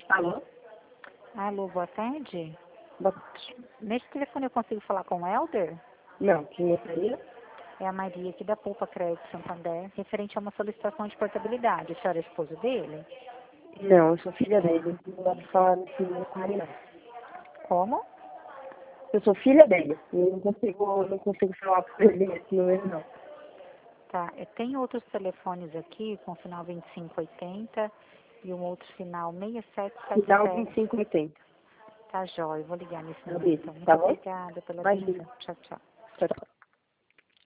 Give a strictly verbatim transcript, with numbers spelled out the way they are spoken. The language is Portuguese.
Alô? Alô, boa tarde. Boa tarde. Nesse telefone eu consigo falar com o Helder? Não, quem gostaria? É a Maria aqui da Poupa Crédito Santander, referente a uma solicitação de portabilidade. A senhora é esposa dele? Não, eu sou filha dele. Não dá pra falar nesse número com ele, não. Como? Eu sou filha dele. Eu não consigo, não consigo falar com ele nesse número, não. Tá, eu tenho outros telefones aqui com o final vinte e cinco oitenta e um outro final seis sete sete Final vinte sete. e cinco oitenta. Tá jóia, eu vou ligar nesse Tá número bem, então. Muito tá bom? obrigada pela Imagina. atenção. Tchau, tchau. Tchau, tchau.